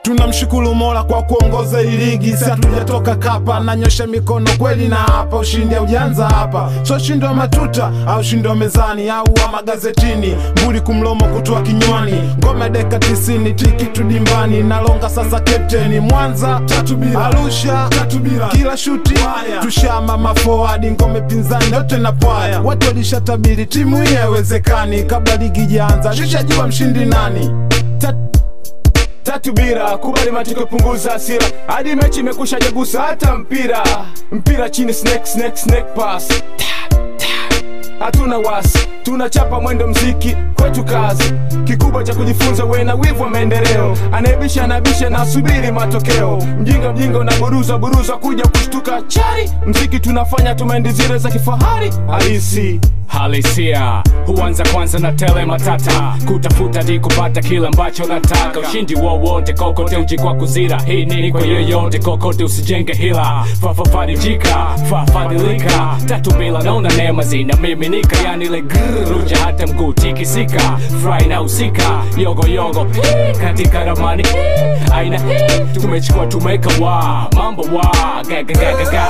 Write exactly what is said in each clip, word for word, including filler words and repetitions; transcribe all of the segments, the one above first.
tunamshukuru Mola kwa kuongoza hii ligi. Sasa tujatoka kapa, nanyosha mikono kweli na hapa ushindi haujaanza hapa. So ushindi wa matuta au ushindi wa mezani au wa magazetini, mbuli kumlomo kutoa kinywani. Ngome deka tisini tiki tudimbani, nalonga sasa captain. Mwanza tatu bila, Arusha tatu bila, kila shuti tushama maforward. Ngome pinzani yote na paya, watu walishatabiri timu hii haiwezekani. Kabla ligi ijaanza tushajua mshindi nani. Tat Tatu bila, kubali matiko punguza hasira. Hadi mechi imekusha jagusa hata mpira. Mpira chini snake snake snake pass. Hatuna wasi, tunachapa mwendo mziki, kwetu kazi. Kikubwa cha kujifunza we na wivu wa maendeleo. Anayebisha anabisha na subiri matokeo. Mjinga mjinga unaburuza buruza kuja kushtuka chari. Mziki tunafanya tumendi zile za kifahari. Halisi halisia huanza kwanza na tele matata, kutafuta di kupata kila ambacho nataka. Ushindi wowote kokote uji kwa kuzira, hii nini kwa yoyote kokote usijenge hila. Fafafarijika, fafadilika, tatu bila naona neema zina miminika. Yani le grrr, ruja hata mguu tikisika, fry na usika, yogo yogo hii, katika ramani hii, aina hii, tumechukua tumeka wa, mambo wa, gaga gaga gaga.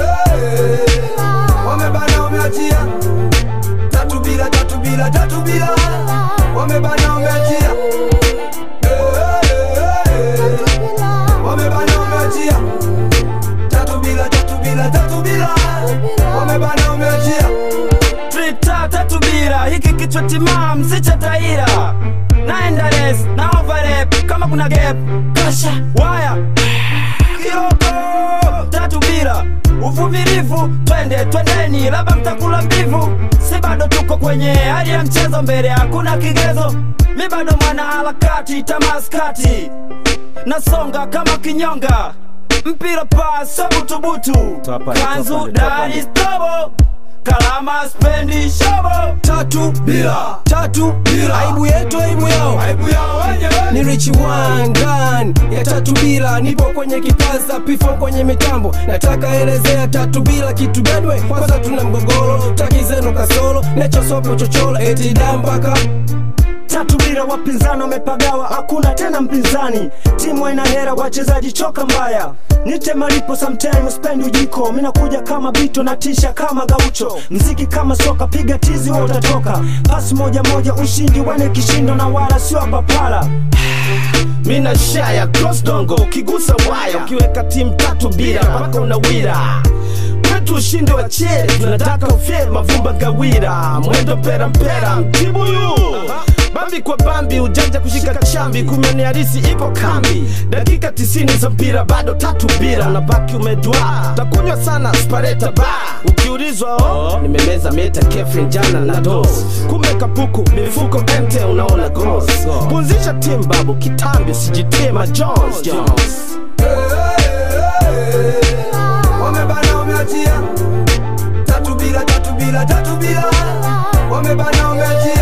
Wamebana wameachia tatu bila, tatu bila, tatu bila. Wamebana wameachia wamebana wameachia tatu bila, tatu bila, tatu bila. Wamebana wameachia Trita tatu bila, hiki kichwa timam sicha taira. Naenda res, na overlap, kama kuna gap kasha, waya kiroko. Tatu bila, uvumilivu, twende twendeni, labda mtakula mbivu. Si bado tuko kwenye hali ya mchezo, mbele hakuna kigezo. Mi bado mwana harakati, tamaskati, nasonga kama kinyonga. Mpira pass, butubutu, kanzu dari stobo, kalama spendi shobo. tatu bila, tatu bila. Aibu yetu aibu yao, aibu yao wenyewe. ni Rich Wangan ya tatu bila. Nipo kwenye kipaza pifo kwenye mitambo, nataka elezea tatu bila kitu bedwe. Kwanza tuna mgogoro, taki zenu kasolo, necho sopo chocholo, eti dambaka. Tatu bila wapinzani wamepagawa, hakuna tena mpinzani. Timu haina hera, wachezaji choka mbaya. Nite malipo sometimes spend ujiko. Mina kuja kama bito na tisha kama gaucho. Mziki kama soka, piga tizi wa utatoka. Pasi moja moja ushindi wane kishindo, na wala sio papala. Mina shaya cross dongo, kigusa waya. Ukiweka timu tatu bila, paka unawira. Wetu ushindi wa chere, tunataka ufie mavumba gawira. Mwendo pera mpera, mtibu yu bambi kwa bambi, ujanja kushika chambi. Kumeni harisi ipo kambi, dakika tisini za mpira bado tatu bila. Unabaki umedua, takunywa sana spareta ba. Ukiulizwa oh, nimemeza meta kefrin jana na dos. Kumbe kapuku, mifuko ente unaona gos. Punzisha team babu, kitambi sijitie ma Jones Jones. Wamebana wameachia tatu bila, tatu bila, tatu bila. Wamebana wameachia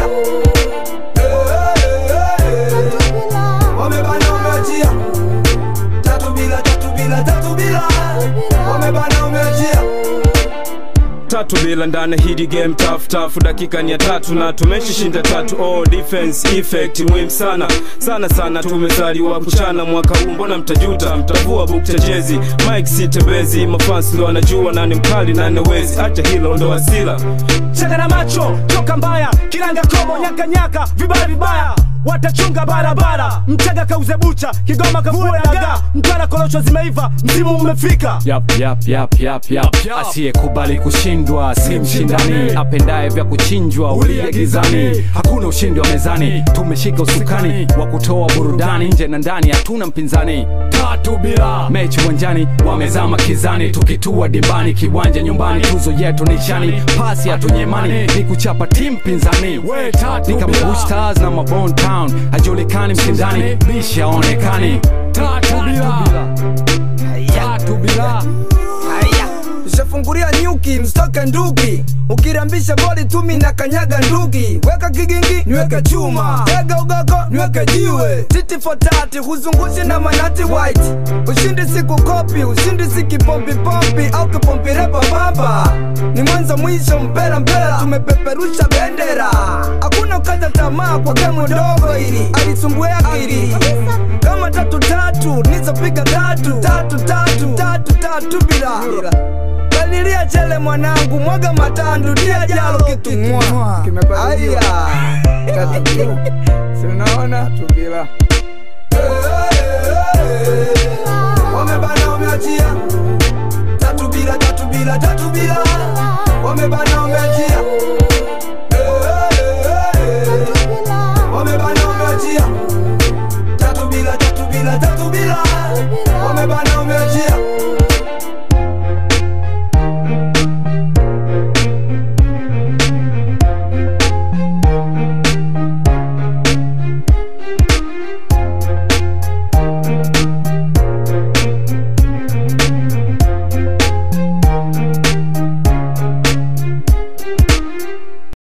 wamebana wameachia tatu bila, tatu bila, tatu bila. Wamebana wameachia tatu bila ndani hidi game tough tough. Dakika ni ya tatu na tumeshinda tatu. Oh defense effect muhimu sana sana sana. Tumezaliwa kuchana mwaka huu, mbona mtajuta? Mtavua bukta jezi Mike sitebezi. Mafans leo wanajua nani mkali na nawezi. Acha hilo ndo asila, changa na macho toka mbaya, kiranga komo nyaka nyaka vibaya vibaya. Watachunga barabara, mchaga kauze bucha, Kigoma kavue daga. Mtwara korosho zimeiva, msimu umefika. Yap yap yap yap yap, asiye kubali kushindwa si mshindani. Apendaye vya kuchinjwa ulia gizani. Hakuna ushindi wa mezani, tumeshika usukani wa kutoa burudani. Nje na ndani hatuna mpinzani. Tatu bila, mechi uwanjani wamezama kizani. Tukitua dimbani, kiwanja nyumbani, tuzo yetu ni chani. Pasi hatunyemani, ni kuchapa timu pinzani. Ni kama Bush Stars na Mabone Town, hajulikani mshindani, bisha onekani. Tatu bila, tatu bila. Ushafunguria nyuki, mstoke nduki. Ukirambisha boli tumi na kanyaga nduki. Weka kigingi, niweke chuma. Tega ugako, niweke jiwe. Titi for tati, huzungushi na manati white. Ushindi siku kopi, ushindi siki pompi pompi. Au kipompi repa baba. Ni mwanzo mwisho mpera mpera, tumepeperusha bendera. Hakuna ukata tamaa kwa gemu ndogo hili alisumbua akili kama tatu tatu nizopiga tatu tatu tatu tatu tatu bila Kalilia chele mwanangu mwaga matandu dia jalo kitu mwa aya tatu sinaona tubila wamebana wameachia tatu bila tatu bila tatu bila wamebana